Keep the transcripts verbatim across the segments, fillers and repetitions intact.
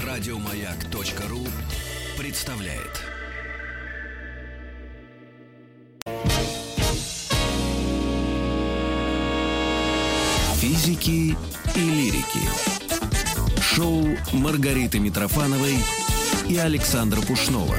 Радиомаяк.ру представляет. Физики и лирики. Шоу Маргариты Митрофановой и Александра Пушнова.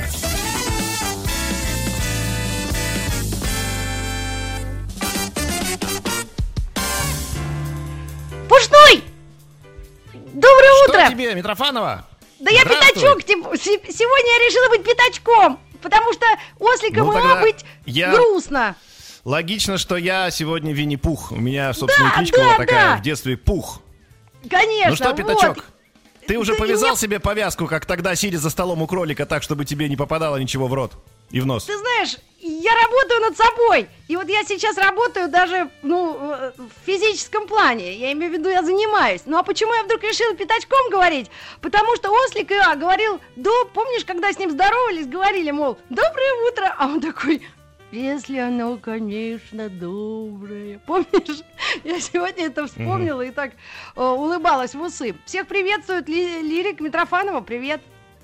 Пушной! Доброе Что утро! тебе, Митрофанова? Да я пятачок, сегодня я решила быть пятачком, потому что осликом Ну, ну, тогда быть я- грустно. Логично, что я сегодня Винни-Пух. У меня, собственно, Да, кличка да, была такая да. в детстве Пух. Конечно, Ну что, Пятачок, вот. ты уже Да и повязал мне- себе повязку, как тогда, сидя за столом у кролика, так, чтобы тебе не попадало ничего в рот и в нос? Ты знаешь, я работаю над собой. И вот я сейчас работаю даже, ну, э, в физическом плане. Я имею в виду, я занимаюсь. Ну а почему я вдруг решила пятачком говорить? Потому что ослик я говорил, да, помнишь, когда с ним здоровались, говорили, мол, доброе утро. А он такой, если оно, конечно, доброе. Помнишь? Я сегодня это вспомнила и так э, улыбалась в усы. Всех приветствует ли, Лирик Митрофанова. Привет.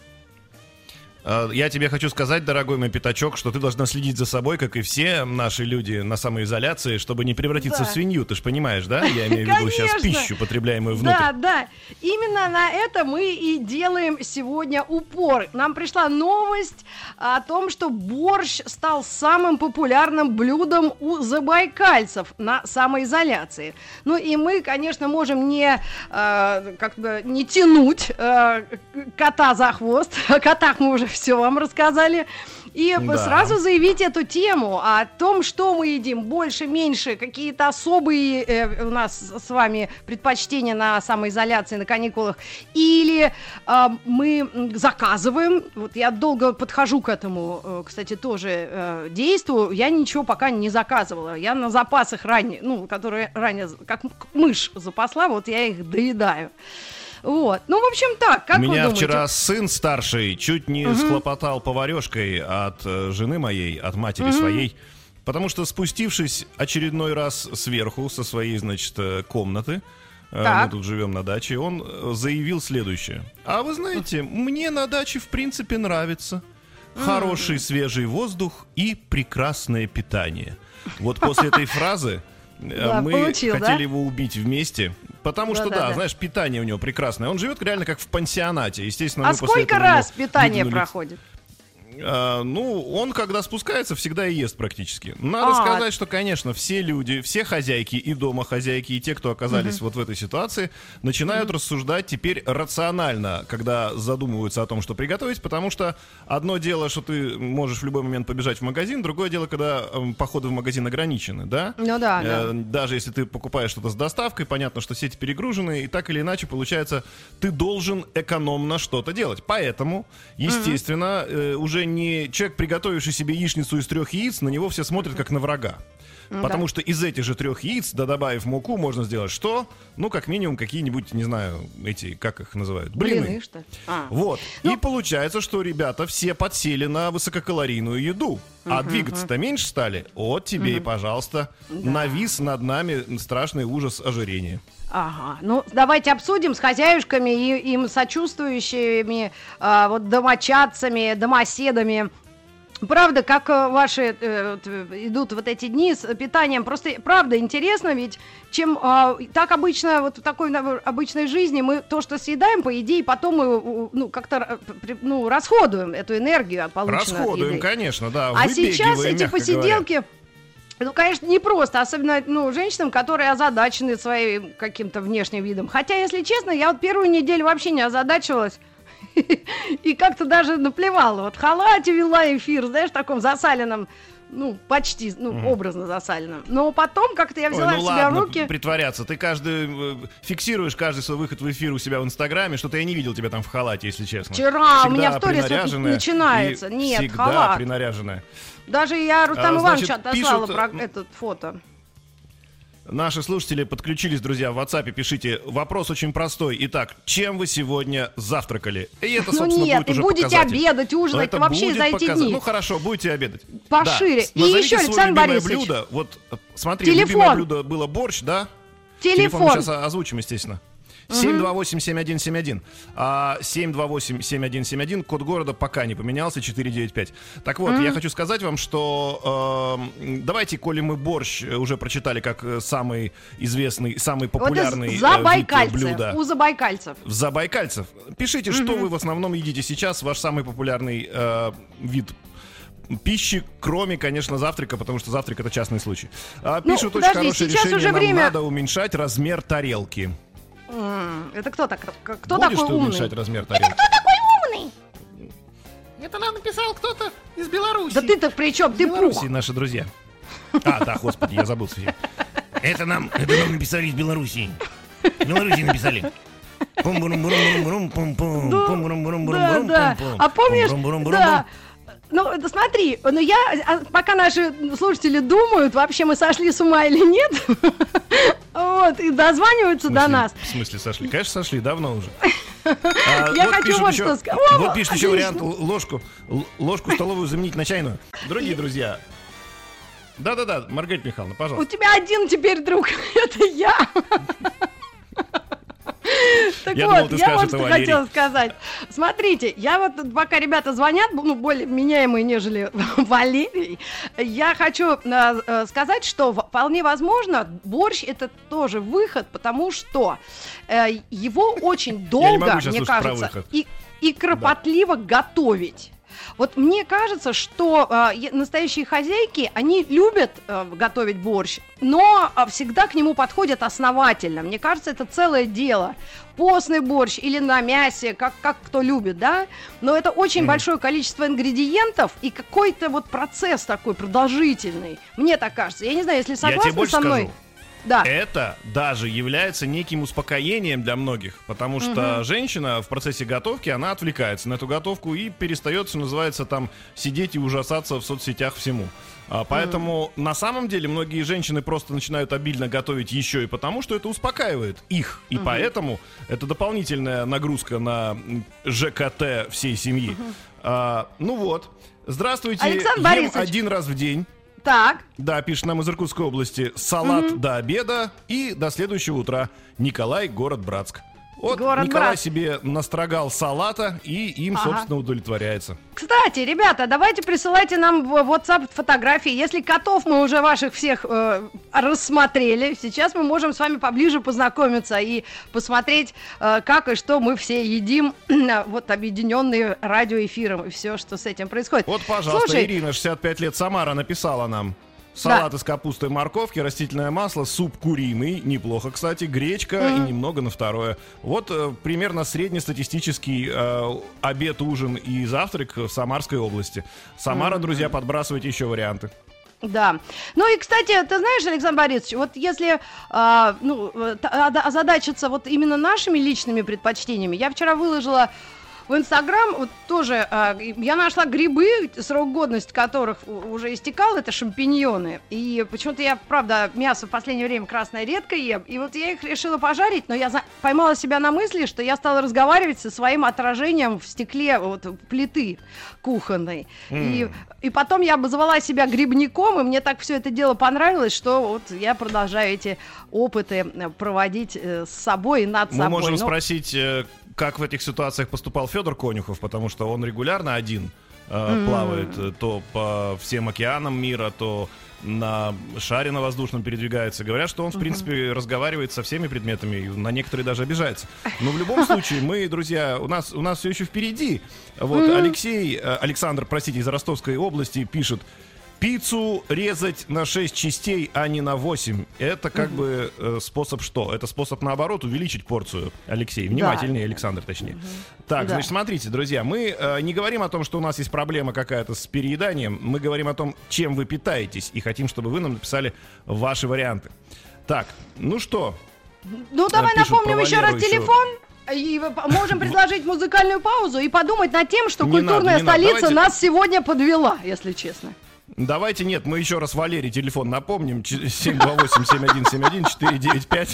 А, Я тебе хочу сказать, дорогой мой Пятачок, что ты должна следить за собой, как и все наши люди на самоизоляции, чтобы не превратиться Да. в свинью, ты же понимаешь, да? Я имею в виду сейчас Конечно. пищу, потребляемую внутрь. Да, да. Именно на это мы и делаем сегодня упор. Нам пришла новость о том, что борщ стал самым популярным блюдом у забайкальцев на самоизоляции. Ну и мы, конечно, можем не, э, как бы не тянуть э, кота за хвост. О котах мы уже все вам рассказали. И Да. сразу заявить эту тему о том, что мы едим, больше, меньше, какие-то особые э, у нас с вами предпочтения на самоизоляции, на каникулах, или э, мы заказываем. Вот я долго подхожу к этому, э, кстати, тоже э, действую. Я ничего пока не заказывала. Я на запасах ранее, ну, которые ранее, как мышь запасла, вот я их доедаю. Вот. Ну, в общем, так, как вы Меня думаете? вчера сын старший чуть не схлопотал поварешкой от э, жены моей, от матери своей, потому что, спустившись очередной раз сверху со своей, значит, э, комнаты, э, Так. мы тут живем на даче, он э, заявил следующее. А вы знаете, мне на даче в принципе нравится. Хороший свежий воздух и прекрасное питание. Вот после этой фразы э, Да, мы получил, хотели да? его убить вместе. Потому что, да, Да-да-да. знаешь, питание у него прекрасное. Он живет реально как в пансионате. Естественно, А мы после сколько этого раз ему питание выдвинули- проходит? А, ну, он, когда спускается, всегда и ест практически. Надо А. сказать, что, конечно, все люди, все хозяйки и домохозяйки, и те, кто оказались вот в этой ситуации, начинают рассуждать теперь рационально, когда задумываются о том, что приготовить, потому что одно дело, что ты можешь в любой момент побежать в магазин, другое дело, когда эм, походы в магазин ограничены, да? Ну да, Э, да. Даже если ты покупаешь что-то с доставкой, понятно, что сети перегружены, и так или иначе, получается, ты должен экономно что-то делать. Поэтому, естественно, э, уже не человек, приготовивший себе яичницу из трех яиц, на него все смотрят как на врага. Ну Потому да. что из этих же трех яиц, да добавив муку, можно сделать что? Ну, как минимум, какие-нибудь, не знаю, эти, как их называют? Блины. Блины, что ли? А. Вот. Ну- И получается, что ребята все подсели на высококалорийную еду. А двигаться-то меньше стали. Вот тебе и, пожалуйста, навис над нами страшный ужас ожирения. Ага, ну давайте обсудим с хозяюшками и им сочувствующими, а, вот домочадцами, домоседами. Правда, как э, ваши э, т- идут вот эти дни с питанием, просто правда интересно, ведь чем а, так обычно, вот в такой на- обычной жизни мы то, что съедаем, по идее, потом мы у- ну, как-то р- при- ну, расходуем эту энергию, полученную от Расходуем, еды. конечно, да. А сейчас выбегиваем, эти мягко посиделки, ну, конечно, не просто, особенно, ну, женщинам, которые озадачены своим каким-то внешним видом. Хотя, если честно, я вот первую неделю вообще не озадачивалась и как-то даже наплевала. Вот в халате вела эфир, знаешь, в таком засаленном, ну, почти, ну, образно засаленном. Но потом как-то я Ой, взяла ну в себя ладно, в руки. притворяться. Ты каждый э, фиксируешь каждый свой выход в эфир у себя в Инстаграме. Что-то я не видел тебя там в халате, если честно. Вчера у Всегда меня в сторис вот принаряженная начинается. и Нет, всегда халат. принаряженная. Даже я Рустаму А, Ивановичу значит, отослала пишут, про м, этот фото. Наши слушатели подключились, друзья, в WhatsApp, пишите. Вопрос очень простой. Итак, чем вы сегодня завтракали? И это, Ну собственно, нет, будет и уже будете показатель. обедать, Но ужинать это вообще будет за эти показатель. дни. Ну хорошо, будете обедать. Пошире. Да. И Назовите еще, свое Александр любимое Борисович. блюдо. Вот, э, смотри, Телефон. любимое блюдо было борщ, да? Телефон. мы сейчас озвучим, естественно. семь два восемь семь один семь один. А семь два восемь семь один семь один, код города пока не поменялся, четыре девять пять. Так вот, mm-hmm. я хочу сказать вам, что э, давайте, коли мы борщ уже прочитали как самый известный, самый популярный вот вид блюда. У забайкальцев. В забайкальцев. Пишите, mm-hmm. что вы в основном едите сейчас, ваш самый популярный э, вид пищи, кроме, конечно, завтрака, потому что завтрак — это частный случай. А, ну, пишут, подожди, очень хорошее решение, уже нам время... надо уменьшать размер тарелки. Mm, это кто так? Кто Будешь такой ты умный? уменьшать размер тарелки? Это кто такой умный? Это нам написал кто-то из Беларуси. Да ты-то при чем? Ты Беларуси, пух. наши друзья. А, да, господи, я забыл совсем. Это нам, это нам написали из Беларуси. Беларуси написали. Да, да. А помнишь, да. Ну, это смотри, ну я, пока наши слушатели думают, вообще мы сошли с ума или нет, вот, и дозваниваются до нас. В смысле сошли? Конечно, сошли, давно уже. Я хочу вот что сказать. Вот пишет еще вариант ложку, ложку столовую заменить на чайную. Дорогие друзья, да-да-да, Маргарита Михайловна, пожалуйста. У тебя один теперь друг, это я. Так я вот, думал, я вот что Валерий. хотела сказать. Смотрите, я вот, пока ребята звонят, ну, более меняемые, нежели Валерий, я хочу э, сказать, что вполне возможно, борщ — это тоже выход, потому что э, его очень долго, мне кажется, и, и кропотливо да. готовить. Вот мне кажется, что э, настоящие хозяйки, они любят э, готовить борщ, но э, всегда к нему подходят основательно. Мне кажется, это целое дело. Постный борщ или на мясе, как, как кто любит, да? Но это очень mm. большое количество ингредиентов и какой-то вот процесс такой продолжительный. Мне так кажется. Я не знаю, если согласны со мной. Скажу. Да. Это даже является неким успокоением для многих, потому что угу. женщина в процессе готовки, она отвлекается на эту готовку и перестает, что называется, там сидеть и ужасаться в соцсетях всему. А, поэтому mm. на самом деле многие женщины просто начинают обильно готовить еще и потому, что это успокаивает их. И mm-hmm. поэтому это дополнительная нагрузка на ЖКТ всей семьи. Mm-hmm. А, ну вот. Здравствуйте. Александр ем Борисович. один раз в день. Так. Да, пишет нам из Иркутской области. Салат mm-hmm. до обеда и до следующего утра. Николай, город Братск. Вот город Николай Братск. Себе настрогал салата и им, ага. собственно, удовлетворяется. Кстати, ребята, давайте присылайте нам в WhatsApp фотографии. Если котов мы уже ваших всех э, рассмотрели, сейчас мы можем с вами поближе познакомиться и посмотреть, э, как и что мы все едим, вот объединенные радиоэфиром и все, что с этим происходит. Вот, пожалуйста, Слушай, Ирина, шестьдесят пять лет, Самара, написала нам. Салат да. из капусты и морковки, растительное масло, суп куриный, неплохо, кстати, гречка mm-hmm. и немного на второе. Вот э, примерно среднестатистический э, обед, ужин и завтрак в Самарской области. Самара, mm-hmm. друзья, подбрасывайте еще варианты. Да. Ну и, кстати, ты знаешь, Александр Борисович, вот если э, ну, озадачиться вот именно нашими личными предпочтениями, я вчера выложила в Инстаграм вот тоже э, я нашла грибы, срок годности которых уже истекал, это шампиньоны. И почему-то я, правда, мясо в последнее время красное редко ем. И вот я их решила пожарить, но я за... поймала себя на мысли, что я стала разговаривать со своим отражением в стекле вот, плиты кухонной. Mm. И, и потом я обозвала себя грибником, и мне так все это дело понравилось, что вот я продолжаю эти опыты проводить э, с собой и над Мы собой. Мы можем но... спросить... Э... как в этих ситуациях поступал Федор Конюхов, потому что он регулярно один э, mm. плавает то по всем океанам мира, то на шаре на воздушном передвигается. Говорят, что он, в принципе, mm-hmm. разговаривает со всеми предметами, и на некоторые даже обижается. Но в любом случае, мы, друзья, у нас, у нас все еще впереди. Вот mm-hmm. Алексей, Александр, простите, из Ростовской области пишет: пиццу резать на шесть частей, а не на восемь. Это как угу. бы э, способ что? Это способ, наоборот, увеличить порцию. Алексей, внимательнее, да. Александр, точнее. Угу. Так, да. значит, смотрите, друзья, мы э, не говорим о том, что у нас есть проблема какая-то с перееданием. Мы говорим о том, чем вы питаетесь. И хотим, чтобы вы нам написали ваши варианты. Так, ну что? Ну, давай напомним еще раз телефон. И можем предложить музыкальную паузу и подумать над тем, что не культурная надо, столица Давайте... нас сегодня подвела, если честно. Давайте, нет, мы еще раз Валерий телефон напомним. семь два восемь семь один семь один четыре девять пять.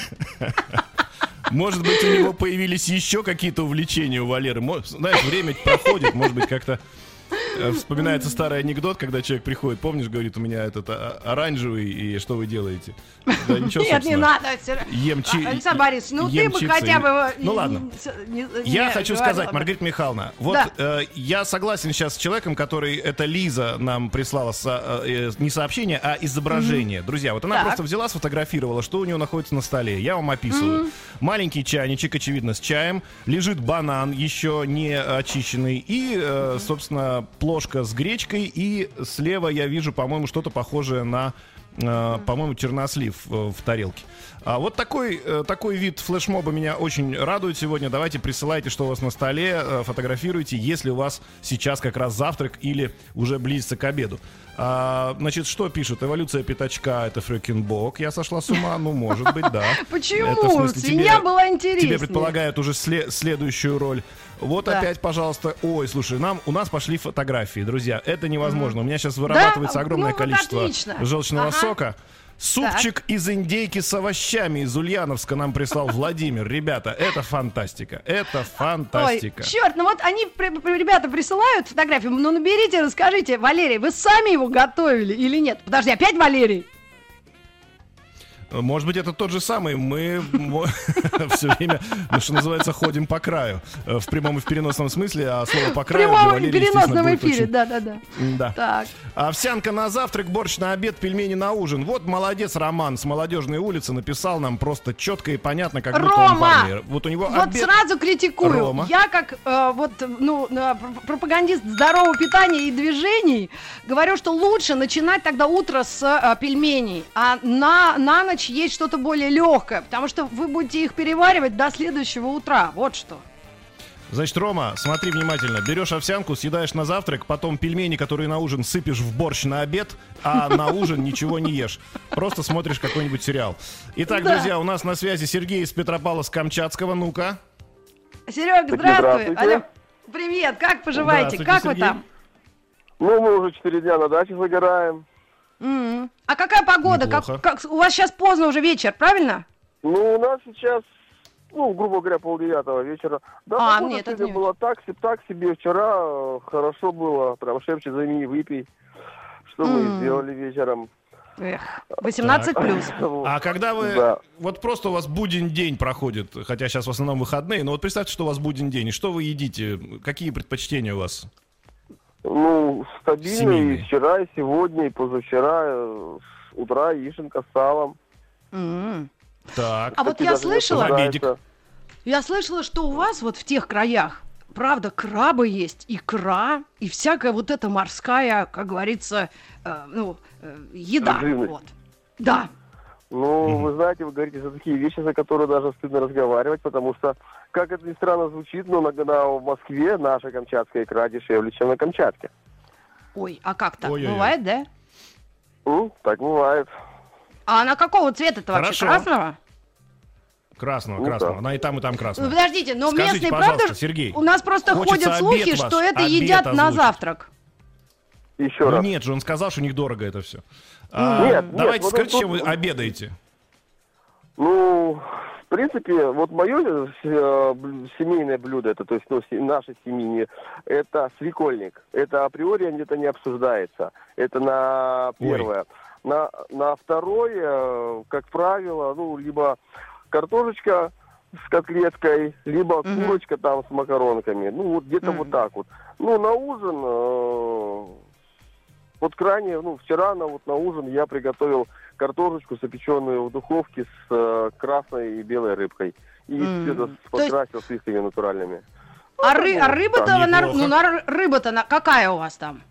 Может быть, у него появились еще какие-то увлечения у Валеры. Знаешь, время проходит, может быть, как-то Э, Вспоминается старый анекдот, когда человек приходит, помнишь, говорит, у меня этот а, оранжевый, и что вы делаете? Да, ничего, Нет, не собственно. надо. всё- Ем чи- Александр Борисович, ну ты ем бы чипсы. хотя бы... Ну ладно. не- не- Я не хочу говорил сказать, об Маргарита Михайловна, вот Да. э, я согласен сейчас с человеком, который, это Лиза нам прислала со- э, не сообщение, а изображение. Друзья, вот она Так. просто взяла, сфотографировала, что у нее находится на столе. Я вам описываю. Маленький чайничек, очевидно, с чаем. Лежит банан, еще не очищенный. И, э, собственно, плошка с гречкой. И слева я вижу, по-моему, что-то похожее на... Uh, по-моему, чернослив uh, в тарелке. А вот такой, uh, такой вид флешмоба меня очень радует сегодня. Давайте присылайте, что у вас на столе, uh, фотографируйте, если у вас сейчас как раз завтрак или уже близится к обеду. А, значит, что пишут? Эволюция пятачка — это фрёкин бог. Я сошла с ума? Ну, может быть, да. Почему? Это, в смысле, Свинья тебе- была интереснее. Тебе предполагают уже сле- следующую роль. Вот Да. опять, пожалуйста. Ой, слушай, нам, у нас пошли фотографии, друзья. Это невозможно. У меня сейчас вырабатывается огромное Ну, вот количество отлично. желчного Ага. сока. Супчик из индейки с овощами из Ульяновска нам прислал Владимир. Ребята, это фантастика. Это фантастика. Ой, черт, ну вот они, при- при- ребята, присылают фотографию, ну наберите, расскажите, Валерий, вы сами его готовили или нет? Подожди, опять Валерий? Может быть, это тот же самый. Мы все время, ну, что называется, ходим по краю. Э, В прямом и в переносном смысле, а слово по В краю для прямом и Валерия, естественно, переносном будет эфире, очень- да-да-да. Да. Так. Овсянка на завтрак, борщ на обед, пельмени на ужин. Вот молодец Роман с Молодежной улицы написал нам просто четко и понятно, как будто он в Рома! армии. Вот у него Вот обед. сразу критикую. Рома. Я как э, вот ну э, пр- пропагандист здорового питания и движений говорю, что лучше начинать тогда утро с э, пельменей, а на на ночь есть что-то более легкое, потому что вы будете их переваривать до следующего утра. Вот что. Значит, Рома, смотри внимательно. Берешь овсянку, съедаешь на завтрак, потом пельмени, которые на ужин, сыпешь в борщ на обед, а на ужин ничего не ешь. Просто смотришь какой-нибудь сериал.Итак, Да. друзья, у нас на связи Сергей из Петропавловска-Камчатского. Ну-ка. Серега, Так, здравствуй. здравствуйте. Алло. Привет, как поживаете? Здравствуйте, Как вы Сергей. там? Ну, мы уже четыре дня на даче загораем. М. А какая погода? Как, Неплохо. как- у вас сейчас поздно уже вечер, правильно? Ну, у нас сейчас, ну, грубо говоря, полдевятого вечера. Да, А, погода нет, это сегодня не было так, се- так себе. Вчера э, хорошо было. Прям шепчет, займи и выпей. Что мы М. и сделали вечером. Эх, восемнадцать плюс. А когда вы... Да. Вот просто у вас будний день проходит, хотя сейчас в основном выходные, но вот представьте, что у вас будний день, и что вы едите? Какие предпочтения у вас? Ну, стабильно Семейный. и вчера, и сегодня, и позавчера. э, С утра яишенка с салом. М. Так. А вот Кстати, я даже не слышала, Обедик. обсуждается. я слышала, что у вас вот в тех краях, правда, крабы есть, икра и всякая вот эта морская, как говорится, э, ну, э, еда. Живность. Вот. Да. Ну, Мгм. вы знаете, вы говорите за такие вещи, за которые даже стыдно разговаривать, потому что, как это ни странно звучит, но иногда в Москве наша камчатская икра дешевле, чем на Камчатке. Ой, а как так? Ой-ой-ой. Бывает, да? Ну, так бывает. А она какого цвета-то вообще? Хорошо. Красного? Красного, Ну красного. да. Она и там, и там Ну, красная. подождите, но Скажите, местные, пожалуйста, правда, Сергей, у нас просто хочется ходят слухи, обед что ваш, это обед едят на озвучить. завтрак. Еще Ну раз. нет же, он сказал, что у них дорого это все. Нет, нет, давайте вот скажите, тут- чем вы обедаете. Ну, в принципе, вот мое э, бл- семейное блюдо, это, то есть, ну, се- наше семейное, это свекольник. Это априори где-то не обсуждается. Это на первое. На, на второе, э, как правило, ну, либо картошечка с котлеткой, либо Мгм. курочка там с макаронками. Ну, вот где-то Мгм. вот так вот. Ну, на ужин, э, вот крайне, ну, вчера на, вот на ужин я приготовил картошечку, запеченную в духовке с э, красной и белой рыбкой. И М. все это То есть- покрасил сливками натуральными. А, ры- а рыба-то, там на- неплохо. ну, на- рыба-то на- какая у вас там?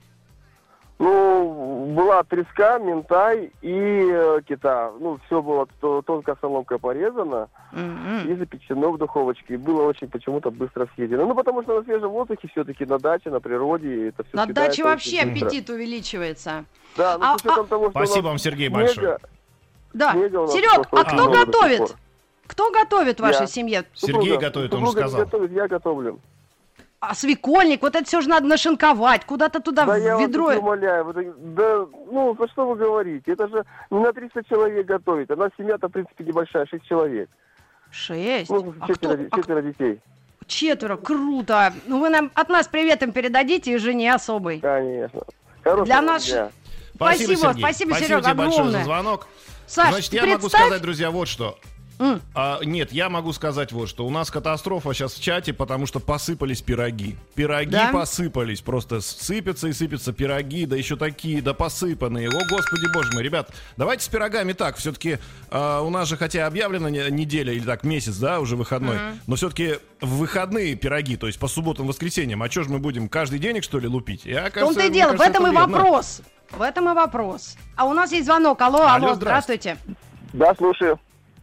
Ну, была треска, минтай и э, кита. Ну, все было то- тонко соломкой порезано М-м. и запечено в духовочке. И было очень почему-то быстро съедено. Ну, потому что на свежем воздухе все-таки, на даче, на природе. Это все На даче вообще аппетит увеличивается. Да, ну, А- с учетом того, что у Спасибо нас вам, Сергей, снега- большое. Да. снега у нас Серег, просто а очень кто много до сих готовит? пор. Кто готовит в вашей Я. семье? Сергей Супруга- готовит, он супруга не сказал. готовит, я готовлю. А свекольник, вот это все же надо нашинковать, куда-то туда Да в я вас ведро. очень умоляю, вы так- да, ну, за что вы говорите? Это же не на триста человек готовить, а у нас семья-то, в принципе, небольшая, шесть человек. Шесть. Ну, А четверо, кто- четверо детей. а Четверо, круто. Ну, вы нам от нас привет им передадите и жене особой. Конечно. Хорошего Для нас... дня. Спасибо, Сергей. спасибо, Спасибо Серега, тебе большое огромное. за звонок. Саш, Значит, я представь... могу сказать, друзья, вот что. Mm. А, нет, я могу сказать вот что. У нас катастрофа сейчас в чате, потому что посыпались пироги. Пироги Да? посыпались. Просто сыпятся и сыпятся пироги, да еще такие, да посыпанные. О, господи боже мой, ребят, давайте с пирогами так. Все-таки а, у нас же, хотя объявлена неделя или так месяц, да, уже выходной, mm-hmm. но все-таки в выходные пироги, то есть по субботам, воскресеньям. А что же мы будем каждый денег, что ли, лупить? Я, В том-то и дело, кажется, в этом и вредно. вопрос. В этом и вопрос. А у нас есть звонок. Алло, алло, алло здравствуйте. Да, слушаю.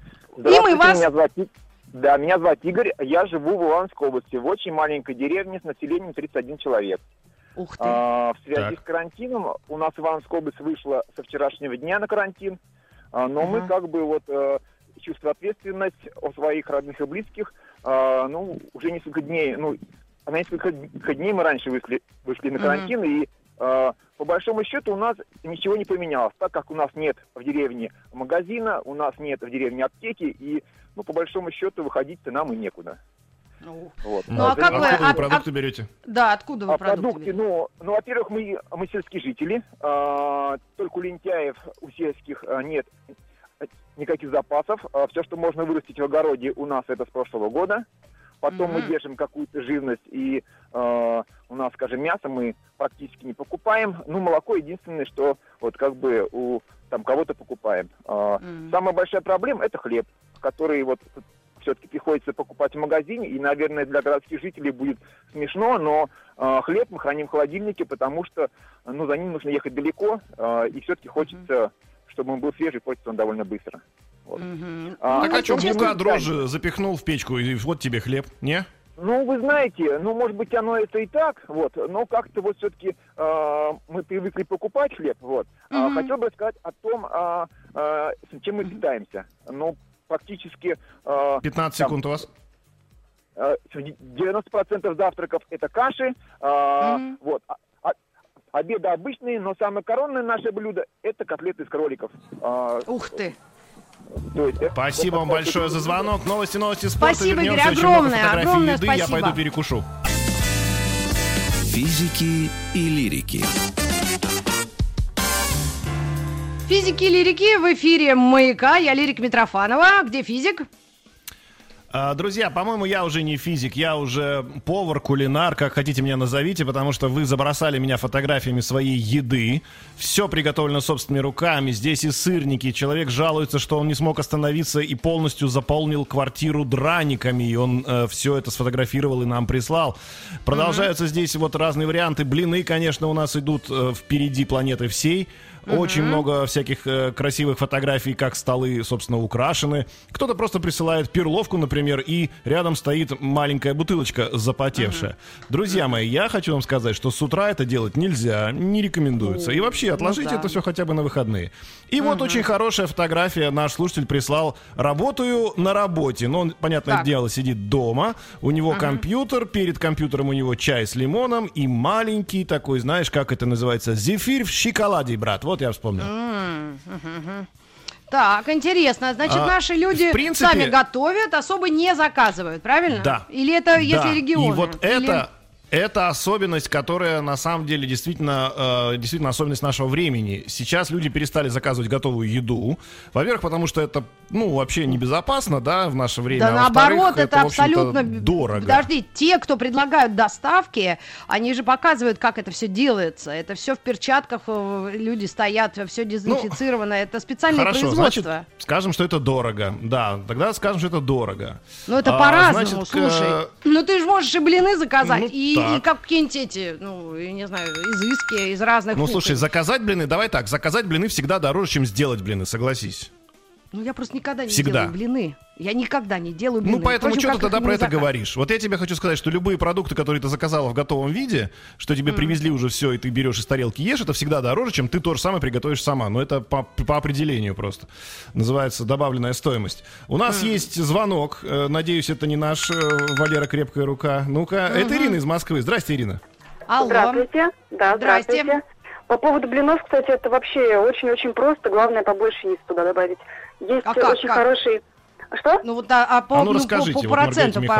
И мы вас... Меня зовут, да, меня зовут Игорь, я живу в Ивановской области, в очень маленькой деревне с населением тридцать один человек. Ух ты. А, в связи так. с карантином у нас Ивановская область вышла со вчерашнего дня на карантин, а, но uh-huh. мы как бы вот а, чувство ответственности о своих родных и близких, а, ну, уже несколько дней, ну, на несколько дней мы раньше вышли, вышли на карантин, uh-huh. и а, по большому счету у нас ничего не поменялось, так как у нас нет в деревне магазина, у нас нет в деревне аптеки, и, ну, по большому счету, выходить-то нам и некуда. Ну, вот. ну а, а как откуда вы, вы а, продукты а, берете? Да, откуда вы а продукты, продукты берете? Ну, ну, во-первых, мы, мы сельские жители, а, только у лентяев, у сельских а, нет никаких запасов. А, все, что можно вырастить в огороде, у нас это с прошлого года. Потом mm-hmm. мы держим какую-то живность, и э, у нас, скажем, мясо мы практически не покупаем. Ну, молоко единственное, что вот как бы у там кого-то покупаем. Э, mm-hmm. Самая большая проблема – это хлеб, который вот все-таки приходится покупать в магазине. И, наверное, для городских жителей будет смешно, но э, хлеб мы храним в холодильнике, потому что ну, за ним нужно ехать далеко, э, и все-таки хочется, mm-hmm. чтобы он был свежий, портится он довольно быстро. Вот. Mm-hmm. А, так а, а что, мука, мы... дрожжи запихнул в печку, и вот тебе хлеб, не? Ну, вы знаете, ну, может быть, оно это и так, вот, но как-то вот все-таки э, мы привыкли покупать хлеб, вот. Mm-hmm. А, хотел бы сказать о том, а, а, чем мы питаемся. Ну, практически... А, пятнадцать там, секунд у вас. девяносто процентов завтраков это каши, а, mm-hmm. вот. А, а, обеды обычные, но самое коронное наше блюдо это котлеты из кроликов. А, Ух ты! есть, спасибо вам большое за звонок. Новости, новости спорта. Спасибо, Вернемся. Игорь, Очень много огромное, фотографий огромное еды. спасибо. Я пойду перекушу. Физики и лирики. Физики и лирики в эфире «Маяка». Я Лирика Митрофанова. Где физик? Друзья, по-моему, я уже не физик, я уже повар, кулинар, как хотите меня назовите, потому что вы забросали меня фотографиями своей еды. Все приготовлено собственными руками, здесь и сырники. Человек жалуется, что он не смог остановиться и полностью заполнил квартиру драниками. И он э, все это сфотографировал и нам прислал. Продолжаются mm-hmm. здесь вот разные варианты. Блины, конечно, у нас идут э, впереди планеты всей. Очень uh-huh. много всяких э, красивых фотографий, как столы, собственно, украшены. Кто-то просто присылает перловку, например, и рядом стоит маленькая бутылочка запотевшая. Uh-huh. Друзья uh-huh. мои, я хочу вам сказать, что с утра это делать нельзя, не рекомендуется. Uh-huh. И вообще, отложите ну, да. это все хотя бы на выходные. И uh-huh. вот очень хорошая фотография наш слушатель прислал. Работаю на работе. Но он, понятное так. дело, сидит дома. У него uh-huh. компьютер, перед компьютером у него чай с лимоном и маленький такой, знаешь, как это называется, зефир в шоколаде, брат. Вот я вспомнил. Mm-hmm. Так, интересно. Значит, а, наши люди принципе, сами готовят, особо не заказывают, правильно? Да. Или это если да. регионы? И вот Или... это... Это особенность, которая на самом деле действительно, э, действительно особенность нашего времени. Сейчас люди перестали заказывать готовую еду. Во-первых, потому что это, ну, вообще небезопасно, да, в наше время. Да, а наоборот, это, это абсолютно дорого. Подожди, те, кто предлагают доставки, они же показывают, как это все делается. Это все в перчатках, люди стоят, все дезинфицировано. Ну, это специальное хорошо, производство. Значит, скажем, что это дорого. Да, тогда скажем, что это дорого. Ну, это а, по-разному, значит, слушай. э... Ну, ты же можешь и блины заказать, ну, и, и как какие-нибудь эти, ну, я не знаю, изыски из разных Ну, кухонь. слушай, заказать блины, давай так, заказать блины всегда дороже, чем сделать блины, согласись. Ну, я просто никогда не всегда. делаю блины. Я никогда не делаю блины. Ну, поэтому Впрочем, что ты тогда про это заказ. говоришь? Вот я тебе хочу сказать, что любые продукты, которые ты заказала в готовом виде, что тебе mm. привезли уже все, и ты берешь из тарелки ешь, это всегда дороже, чем ты то же самое приготовишь сама. Но это по, по определению просто. Называется добавленная стоимость. У нас mm. есть звонок. Надеюсь, это не наш Валера Крепкая Рука. Ну-ка, mm-hmm. это Ирина из Москвы. Здрасте, Ирина. Алло. Здравствуйте. Да, Здрасте. здравствуйте. По поводу блинов, кстати, это вообще очень-очень просто. Главное, побольше яиц туда добавить. Есть а как, очень как? хороший... Что? Ну вот а, а по, а ну, ну, расскажите, по, по вот проценту, Маргарите Михайловне.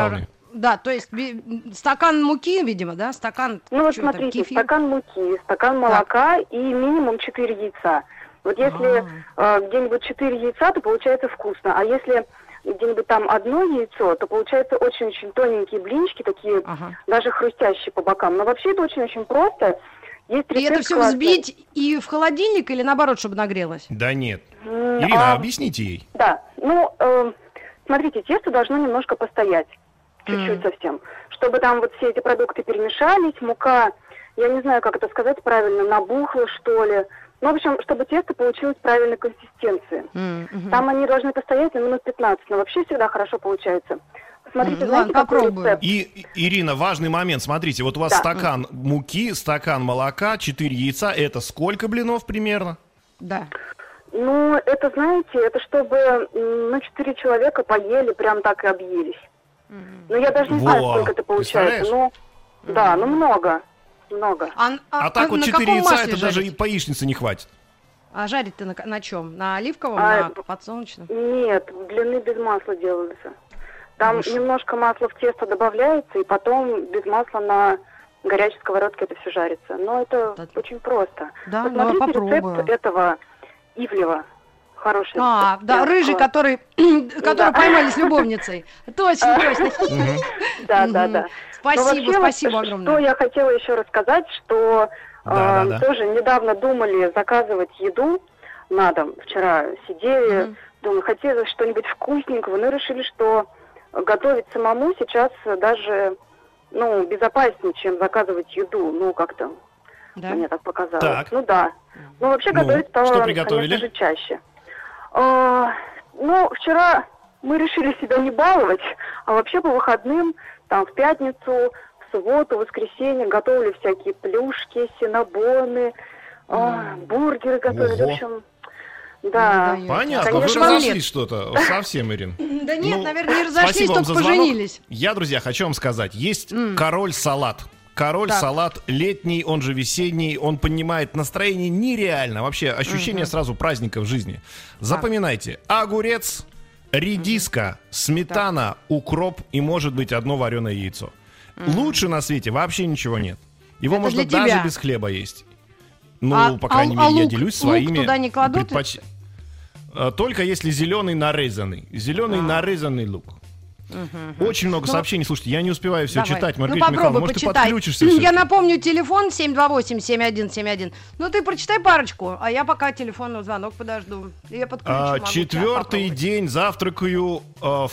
Да, то есть би- стакан муки, видимо, да? Стакан Ну вот чего там, смотрите, кефир? стакан муки, стакан молока и минимум четыре яйца. Вот если э, где-нибудь четыре яйца, то получается вкусно. А если где-нибудь там одно яйцо, то получается очень-очень тоненькие блинчики, такие Ага. даже хрустящие по бокам. Но вообще это очень-очень просто. Есть И рецепт это все классный. взбить и в холодильник или наоборот, чтобы нагрелось? Да нет. М, Ирина, а, объясните ей. Да, ну, э, смотрите, тесто должно немножко постоять, чуть-чуть М. совсем, чтобы там вот все эти продукты перемешались, мука, я не знаю, как это сказать правильно, набухла, что ли. Ну, в общем, чтобы тесто получилось правильной консистенции. М, мгм. Там они должны постоять на минут пятнадцать, но вообще всегда хорошо получается. Посмотрите, М, знаете, ладно, какой попробую. рецепт? И, и- Ирина, важный момент. Смотрите, вот у вас Да. стакан муки, стакан молока, четыре яйца. Это сколько блинов примерно? Да. Ну, это, знаете, это чтобы, м, ну, четыре человека поели, прям так и объелись. Ну, я даже не знаю, Во, сколько это получается. представляешь? Ну, да, ну, много, много. А, А, так вот на четыре каком яйца, масле это даже и жарить? по яичнице не хватит. А жарить ты на, на чем? На оливковом, А, на подсолнечном? Нет, блины без масла делаются. Там Хорошо. немножко масла в тесто добавляется, и потом без масла на горячей сковородке это все жарится. Но это Да. очень просто. Да, Вот ну я смотрите попробую. рецепт этого ивлева. Хороший А, рецепт. да, Прям рыжий, класс. который, который поймали с любовницей. Точно, точно. Да, да, Мгм. да. Но Спасибо, вообще, вот спасибо Что огромное. я хотела еще рассказать, что Да, э, да, да. тоже недавно думали заказывать еду на дом. Вчера сидели, Мгм. думали, хотелось что-нибудь вкусненького, но решили, что готовить самому сейчас даже, ну, безопаснее, чем заказывать еду. Ну, как-то Да? мне так показалось. Так. Ну да. Ну, вообще Ну, готовить стало, что приготовили? конечно же, чаще. А, ну, вчера мы решили себя не баловать, а вообще по выходным, там, в пятницу, в субботу, в воскресенье готовили всякие плюшки, синабоны, а, бургеры готовили, Ого. в общем, да. Ну, Понятно, Конечно, вы вам разошлись нет. что-то совсем, Ирин. Да нет, Ну, наверное, не разошлись, спасибо вам только за звонок. поженились. Я, друзья, хочу вам сказать, есть М. король-салат. Король-салат летний, он же весенний, он поднимает настроение нереально. Вообще ощущение сразу праздника в жизни. Запоминайте, огурец, редиска, сметана, укроп и, может быть, одно вареное яйцо. Лучше на свете вообще ничего нет. Его Это можно для даже тебя. без хлеба есть. Ну, А- по крайней а- а мере, я лук- делюсь лук своими туда не кладут? предпоч- Э, Только если зеленый нарезанный. Зеленый А. нарезанный лук. Очень много Ну, сообщений. Слушайте, я не успеваю все Давай. читать. Ну Маргарита Михайловна, попробуй, может, ты почитай. подключишься Я всё-таки? напомню, телефон семь два восемь семь один семь один. Ну ты прочитай парочку, а я пока телефонный звонок подожду. Я подключу. А, могу тебя четвертый попробовать. день завтракаю а,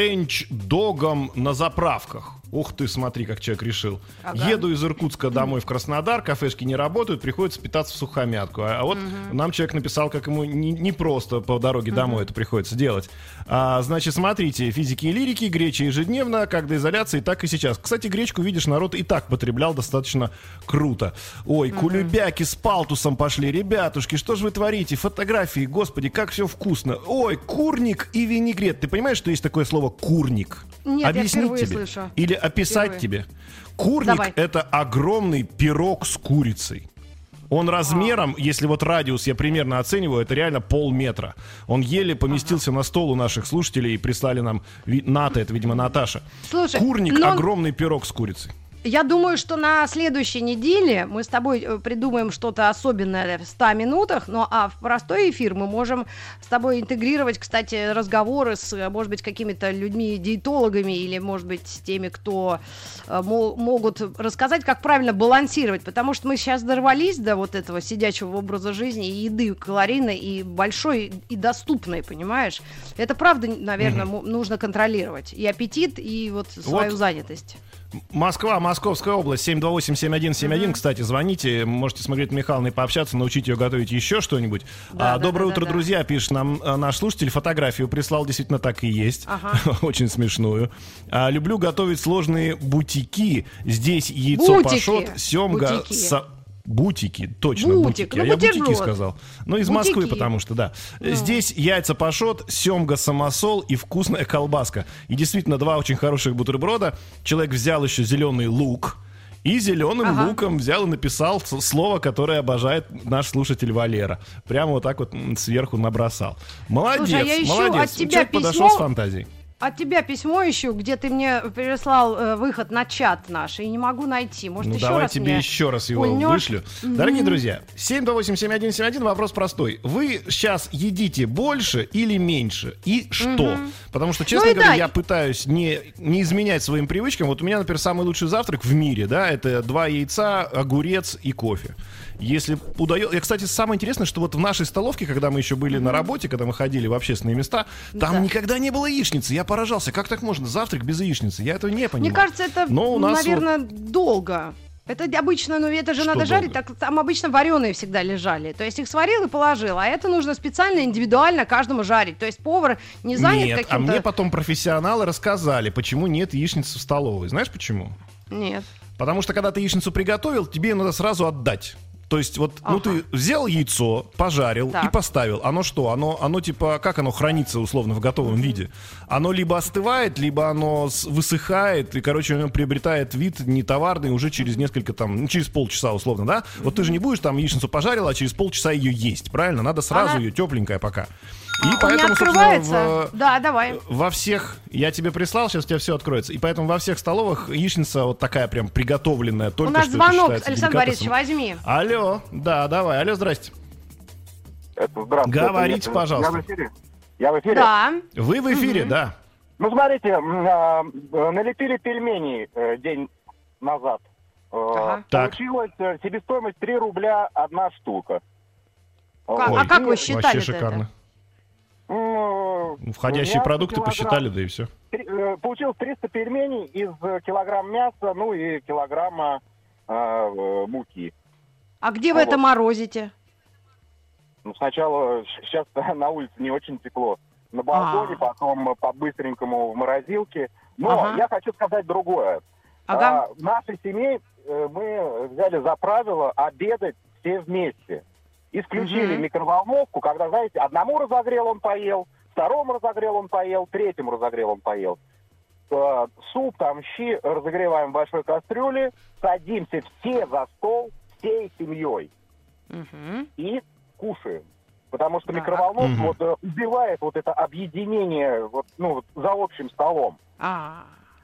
френч-догом на заправках. Ух ты, смотри, как человек решил. Ага. Еду из Иркутска домой в Краснодар, кафешки не работают, приходится питаться в сухомятку. А, а вот нам человек написал, как ему не, не просто по дороге домой это приходится делать. А, значит, смотрите, физики и лирики, греча ежедневно, как до изоляции, так и сейчас. Кстати, гречку, видишь, народ и так потреблял достаточно круто. Ой, кулебяки с палтусом пошли. Ребятушки, что же вы творите? Фотографии, господи, как все вкусно. Ой, курник и винегрет. Ты понимаешь, что есть такое слово курник? Нет, я Объяснить впервые тебе? слышу. Или описать Впервые. тебе? Курник Давай. это огромный пирог с курицей. Он размером, если вот радиус я примерно оцениваю, это реально полметра. Он еле поместился на стол у наших слушателей и прислали нам ви- Ната, это, видимо, Наташа. Слушай, Курник но- огромный пирог с курицей. Я думаю, что на следующей неделе мы с тобой э, придумаем что-то особенное в ста минутах, ну а в простой эфир мы можем с тобой интегрировать, кстати, разговоры с, э, может быть, какими-то людьми-диетологами или, может быть, с теми, кто э, мо- могут рассказать, как правильно балансировать, потому что мы сейчас дорвались до вот этого сидячего образа жизни и еды калорийной, и большой, и доступной, понимаешь? Это правда, наверное, м- нужно контролировать. И аппетит, и вот свою Вот. занятость. Москва, Московская область, семь два восемь семь один семь один. Кстати, звоните, можете с Маргаритой Михайловной пообщаться, научить ее готовить еще что-нибудь. Да, А, да, доброе да, утро, да, да. друзья, пишет нам а, наш слушатель. Фотографию прислал, действительно так и есть. Ага. Очень смешную. А, люблю готовить сложные бутики. Здесь яйцо Бутики. пашот, семга, Бутики. са- Бутики, точно, Бутик, бутики. ну, а я бутики бутерброд. сказал. Ну, из Бутики. Москвы, потому что, да. Здесь яйца пашот, семга самосол и вкусная колбаска. И действительно, два очень хороших бутерброда. Человек взял еще зеленый лук. И зеленым Ага. луком взял и написал с- слово, которое обожает наш слушатель Валера. Прямо вот так вот м, сверху набросал. Молодец, Слушай, а я ищу молодец. от тебя Человек подошел письмо. с фантазией. от тебя письмо ищу, где ты мне переслал э, выход на чат наш, и не могу найти. Может, Ну еще давай раз тебе мне еще раз его пульнешь? вышлю. Дорогие друзья, семь два восемь семь один семь один, вопрос простой. Вы сейчас едите больше или меньше? И что? Потому что, честно Ну и говоря, да. я пытаюсь не, не изменять своим привычкам. Вот у меня, например, самый лучший завтрак в мире, да, это два яйца, огурец и кофе. Если удается... И, кстати, самое интересное, что вот в нашей столовке, когда мы еще были на работе, когда мы ходили в общественные места, там Да. никогда не было яичницы. Я поражался, как так можно? Завтрак без яичницы. Я этого не понимаю. Мне кажется, это, Но у нас наверное, долго. Это обычно, ну это же Что надо жарить, долго? так там обычно вареные всегда лежали. То есть их сварил и положил, а это нужно специально, индивидуально каждому жарить. То есть повар не занят Нет, а каким-то... мне потом профессионалы рассказали, почему нет яичницы в столовой. Знаешь почему? Нет. Потому что когда ты яичницу приготовил, тебе ее надо сразу отдать. То есть вот, ну Ага. ты взял яйцо, пожарил Так. и поставил. Оно что? Оно, оно типа, как оно хранится условно в готовом виде? Оно либо остывает, либо оно с- высыхает, и, короче, оно приобретает вид нетоварный уже через несколько там, ну, через полчаса условно, да? Вот ты же не будешь там яичницу пожарил, а через полчаса ее есть, правильно? Надо сразу Она- ее тепленькая пока. И У меня поэтому, открывается. собственно, в, Да, давай. во всех, я тебе прислал, сейчас у тебя все откроется. И поэтому во всех столовых яичница вот такая прям приготовленная, только У нас что это звонок, считается Александр деликатесом. Борисович, возьми. Алло, да, давай, алло, здрасте. Это, здравствуйте. Говорите, Это- пожалуйста. Я в эфире? Я в эфире? Да. Вы в эфире, да. Ну, смотрите, м, а, э, налепили пельменей э, день назад. Э, Ага. Так. Получилась э, себестоимость три рубля одна штука. Как- Ой, а как вы вообще считали шикарно. М, Входящие мясо продукты килограмм. посчитали, да и все. Три- э, Получилось триста пельменей из э, килограмм мяса, ну и килограмма э, э, муки. А где вы А это вот. морозите? Ну, сначала, сейчас на улице не очень тепло. На балконе, А. потом по-быстренькому в морозилке. Но Ага. я хочу сказать другое. Ага. А, в нашей семье э, мы взяли за правило обедать все вместе. Исключили Мгм. микроволновку, когда, знаете, одному разогрел он поел, второму разогрел он поел, третьему разогрел он поел. Э, суп, там, щи разогреваем в большой кастрюле, садимся все за стол, всей семьей Мгм. и кушаем. Потому что Да. микроволновка Мгм. вот, э, убивает вот это объединение вот, ну, вот за общим столом. А.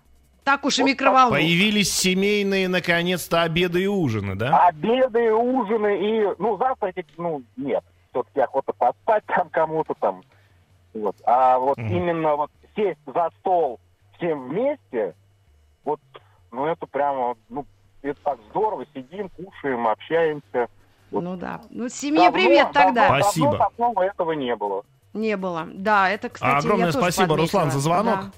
Так уж и Вот микроволновка. Появились семейные, наконец-то, обеды и ужины, А, да? Обеды, ужины и, ну, завтракать, ну, нет. Все-таки охота поспать там кому-то там. Вот. А вот Мгм. именно вот сесть за стол всем вместе, вот, ну, это прямо, ну, это так здорово. Сидим, кушаем, общаемся. Вот. Ну да. Ну, семье Давно- привет тогда. давно- Спасибо. давно такого этого не было. Не было. Да, это, кстати, А огромное я тоже спасибо, подметила. Руслан, за звонок. Да.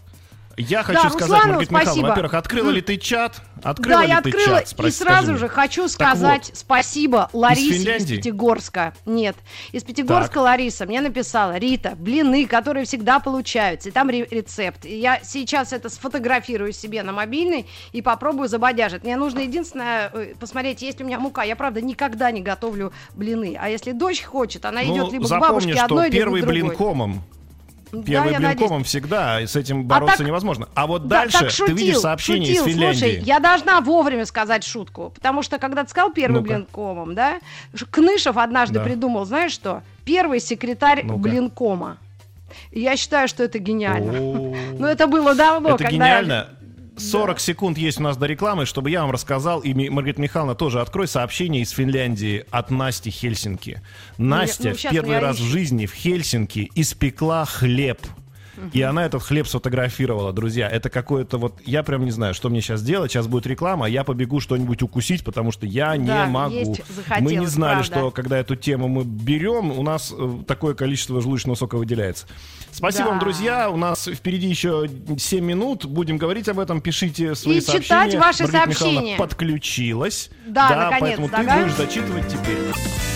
Я хочу Да, сказать, Руслану Маргарита Михайловна, спасибо. во-первых, открыла М. ли ты чат? Открыла Да, ли я ты открыла чат? и Спроси, сразу скажи же мне. хочу сказать вот. спасибо Ларисе из, Финляндии? Пятигорска. Нет, из Пятигорска Так. Лариса мне написала: Рита, блины, которые всегда получаются, и там ре- рецепт. И я сейчас это сфотографирую себе на мобильный и попробую забодяжить. Мне нужно единственное э, посмотреть, есть ли у меня мука. Я, правда, никогда не готовлю блины. А если дочь хочет, она Ну, идет либо к запомни, бабушке что одной, первый либо к другой. блин комом. Да, Первый я блин надеюсь. комом всегда, и с этим бороться так- невозможно. А вот Да, дальше так ты шутил, видишь сообщение шутил. из Финляндии. Слушай, я должна вовремя сказать шутку, потому что когда ты сказал первый Ну-ка. блинкомом, да, Ш- Кнышев однажды Да. придумал, знаешь что? Первый секретарь Ну-ка. блинкома. И я считаю, что это гениально. О. Но это было давно, Это когда... гениально. сорок секунд есть у нас до рекламы, чтобы я вам рассказал, и Ми- Маргарита Михайловна тоже открой сообщение из Финляндии от Насти Хельсинки. Настя ну, в щас первый я раз ищу. в жизни в Хельсинки испекла хлеб. И она этот хлеб сфотографировала, друзья. Это какое-то вот... Я прям не знаю, что мне сейчас делать. Сейчас будет реклама, а я побегу что-нибудь укусить, потому что я не Да, могу. есть захотелось, Мы не знали, правда. что когда эту тему мы берем, у нас э, такое количество желудочного сока выделяется. Спасибо Да. вам, друзья. У нас впереди еще семь минут. Будем говорить об этом. Пишите свои И сообщения. читать ваши Маргарита Михайловна сообщения. подключилась. Да, поэтому наконец-то, ты ага. будешь зачитывать теперь.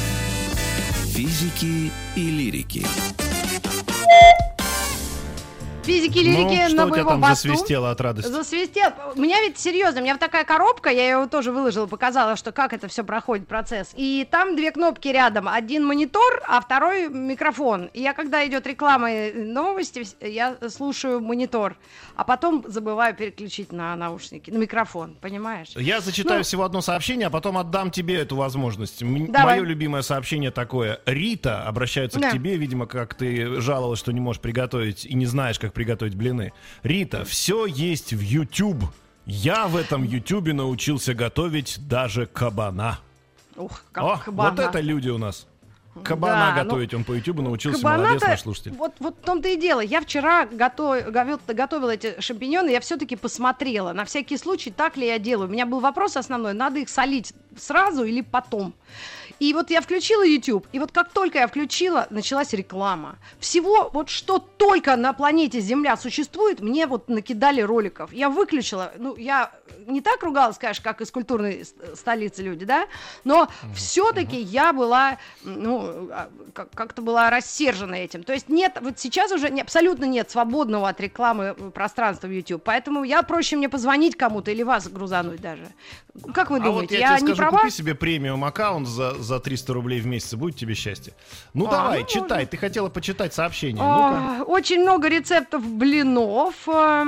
Физики и лирики. Физики, лирики Ну, что на у тебя боевом там посту. засвистело от радости? Засвистел. У меня ведь серьезно, у меня вот такая коробка, я ее тоже выложила, показала, что как это все проходит, процесс. И там две кнопки рядом. Один монитор, а второй микрофон. И я, когда идет реклама и новости, я слушаю монитор, а потом забываю переключить на наушники, на микрофон, понимаешь? Я зачитаю Ну. всего одно сообщение, а потом отдам тебе эту возможность. М- Давай. Мое любимое сообщение такое. Рита обращается Да. к тебе, видимо, как ты жаловалась, что не можешь приготовить и не знаешь, как приготовить блины. Рита, все есть в YouTube. Я в этом Ютубе научился готовить даже кабана. Ух, как О, кабана. вот это люди у нас. Кабана Да, готовить ну, он по Ютубу научился, кабана-то, молодец наш слушатель. Вот, вот в том-то и дело. Я вчера готов, готов, готовила эти шампиньоны, я все-таки посмотрела. На всякий случай, так ли я делаю. У меня был вопрос основной, надо их солить сразу или потом. И вот я включила YouTube, и вот как только я включила, началась реклама. Всего вот что только на планете Земля существует, мне вот накидали роликов. Я выключила, ну, я не так ругалась, конечно, как из культурной столицы люди, да, но mm-hmm. все-таки mm-hmm. я была, ну, как-то была рассержена этим. То есть нет, вот сейчас уже не, абсолютно нет свободного от рекламы пространства в YouTube, поэтому я проще мне позвонить кому-то или вас грузануть даже. Как вы а думаете, вот я, я тебе не скажу, права? Купи себе премиум аккаунт за, за триста рублей в месяц, будет тебе счастье. Ну А, давай, ну, читай, можно. Ты хотела почитать сообщение. А, очень много рецептов блинов. А,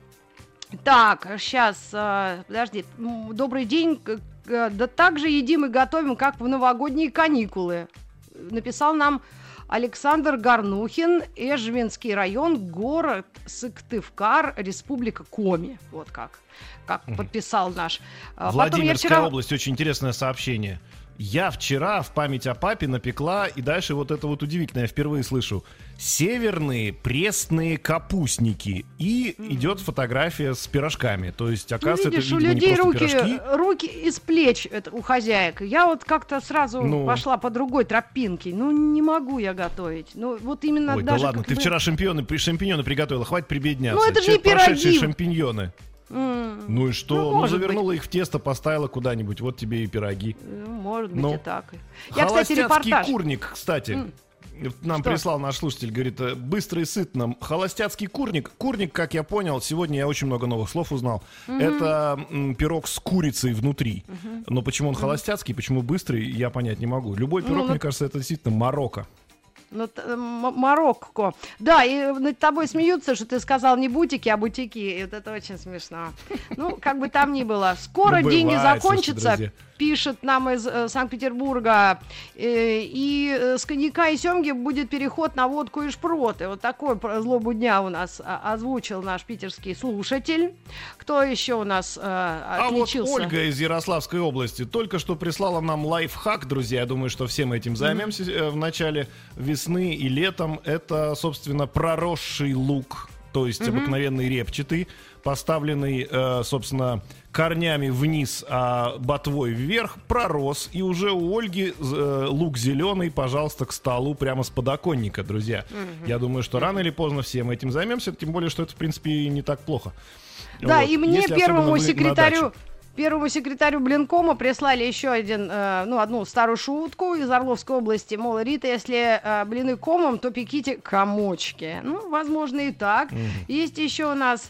Так, сейчас, подожди. М, Добрый день. К- к- Да так же едим и готовим, как в новогодние каникулы. Написал нам Александр Горнухин, Эжвинский район, город Сыктывкар, Республика Коми. Вот как, как подписал наш. А, потом я Владимирская вчера- область, очень интересное сообщение. Я вчера в память о папе напекла, и дальше вот это вот удивительное, я впервые слышу. Северные пресные капустники. И идет фотография с пирожками. То есть, Ну, оказывается, видишь, это, у видимо, людей не просто руки, пирожки. руки из плеч это, у хозяек. Я вот как-то сразу Ну. пошла по другой тропинке. Ну, не могу я готовить. Ну, вот именно Ой, даже... да ладно, как ты бы- вчера шампиньоны, при- шампиньоны приготовила, хватит прибедняться. Ну, это же не Человек, прошедшие пироги. шампиньоны. М, Ну и что? Ну, Ну, может завернула их в тесто, поставила куда-нибудь, вот тебе и пироги. ну, может быть Ну. и так. Я, кстати, Холостяцкий репортаж. курник, кстати. М. Нам Что? прислал наш слушатель, говорит, э, быстро и сытно. Холостяцкий курник. Курник, как я понял, сегодня я очень много новых слов узнал. Это м, пирог с курицей внутри. Но почему он холостяцкий, почему быстрый, я понять не могу. Любой Ну, пирог, вот- мне кажется, это действительно Марокко. Ну, т- м- Марокко. Да, и над тобой смеются, что ты сказал не бутики, а бутики. И вот это очень смешно. Ну, как бы там ни было. Скоро Ну, деньги бывает, закончатся, слушайте, друзья. пишет нам из э, Санкт-Петербурга. Э, и э, с коньяка и семги будет переход на водку и шпроты. Вот такой про злобу дня у нас а, озвучил наш питерский слушатель. Кто еще у нас э, А отличился? вот Ольга из Ярославской области только что прислала нам лайфхак, друзья. Я думаю, что все мы этим займемся э, в начале весны и летом. Это, собственно, проросший лук, то есть обыкновенный репчатый, поставленный, э, собственно, корнями вниз, а ботвой вверх, пророс. И уже у Ольги э, лук зеленый, пожалуйста, к столу прямо с подоконника, друзья. Я думаю, что рано или поздно все мы этим займемся, тем более, что это, в принципе, и не так плохо. Да, Вот. и мне, Если особенно первому вы на секретарю, даче. первому секретарю Блинкома прислали еще один, э, ну, одну старую шутку из Орловской области. Мол, Рита, если э, блины комом, то пеките комочки. Ну, возможно, и так. Есть еще у нас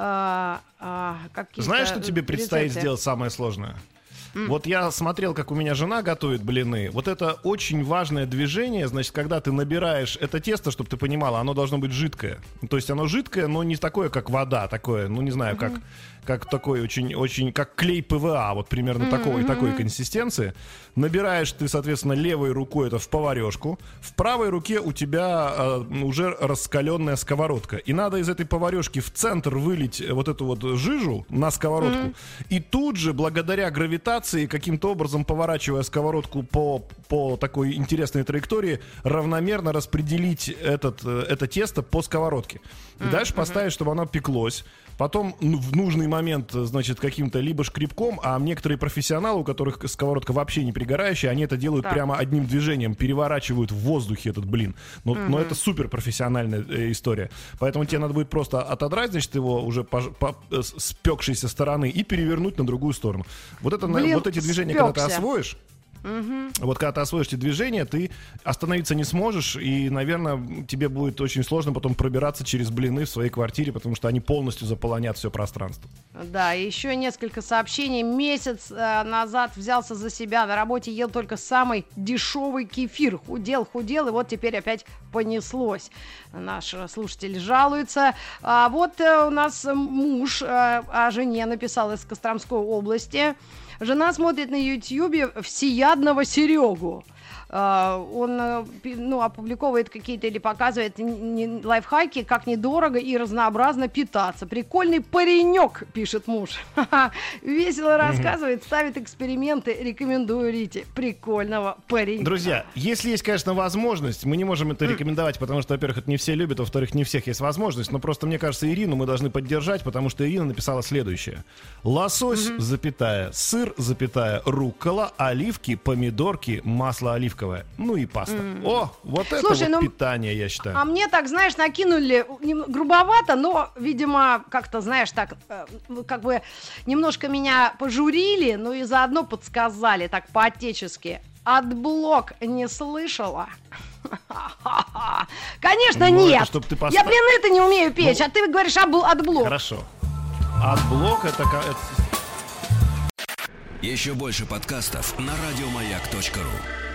э, э, какие-то Знаешь, что тебе предстоит рецепты. сделать самое сложное? Вот я смотрел, как у меня жена готовит блины. Вот это очень важное движение, значит, когда ты набираешь это тесто, чтобы ты понимала, оно должно быть жидкое. Ну, то есть оно жидкое, но не такое, как вода, такое, ну не знаю, как, как такой очень, очень, как клей ПВА, вот примерно такой, такой консистенции. Набираешь ты, соответственно, левой рукой это в поварешку, в правой руке у тебя э, уже раскаленная сковородка. И надо из этой поварешки в центр вылить вот эту вот жижу на сковородку. И тут же, благодаря гравитации, каким-то образом поворачивая сковородку по, по такой интересной траектории, равномерно распределить этот, э, это тесто по сковородке. И дальше поставить, чтобы оно пеклось. Потом ну, в нужный момент, значит, каким-то либо шкребком, а некоторые профессионалы, у которых сковородка вообще не пригорающая, они это делают Так. прямо одним движением, переворачивают в воздухе этот блин. Но, но это супер профессиональная э, история. Поэтому тебе надо будет просто отодрать, значит, его уже по, по, э, с спекшейся стороны и перевернуть на другую сторону. Вот, это, на- Блин, вот эти движения, когда ты спекся. освоишь, вот когда ты освоишь эти движения, ты остановиться не сможешь, и, наверное, тебе будет очень сложно потом пробираться через блины в своей квартире, потому что они полностью заполонят все пространство. Да, и еще несколько сообщений. Месяц э, назад взялся за себя. На работе ел только самый дешевый кефир. Худел, худел, и вот теперь опять понеслось. Наш э, слушатель жалуется. А вот э, у нас муж э, о жене написал из Костромской области. Жена смотрит на Ютьюбе всеядного Серегу. Он, ну, опубликовывает какие-то или показывает не, лайфхаки, как недорого и разнообразно питаться. Прикольный паренек, пишет муж. Весело рассказывает, ставит эксперименты. Рекомендую Рите. Прикольного паренька. Друзья, если есть, конечно, возможность, мы не можем это рекомендовать, потому что, во-первых, это не все любят, во-вторых, не у всех есть возможность, но просто, мне кажется, Ирину мы должны поддержать, потому что Ирина написала следующее. Лосось, mm-hmm. запятая, сыр, запятая, руккола, оливки, помидорки, масло оливковое, ну и паста. Mm-hmm. О, вот Слушай, это вот ну, питание, я считаю. А мне так, знаешь, накинули грубовато, но, видимо, как-то, знаешь, так, э, как бы немножко меня пожурили, ну и заодно подсказали, так по-отечески. Отблок не слышала? Конечно, ну, нет. Это, ты поста... Я блины-то не умею печь, ну, а ты говоришь отблок. Хорошо. Отблок это... Еще больше подкастов на радиомаяк точка ру.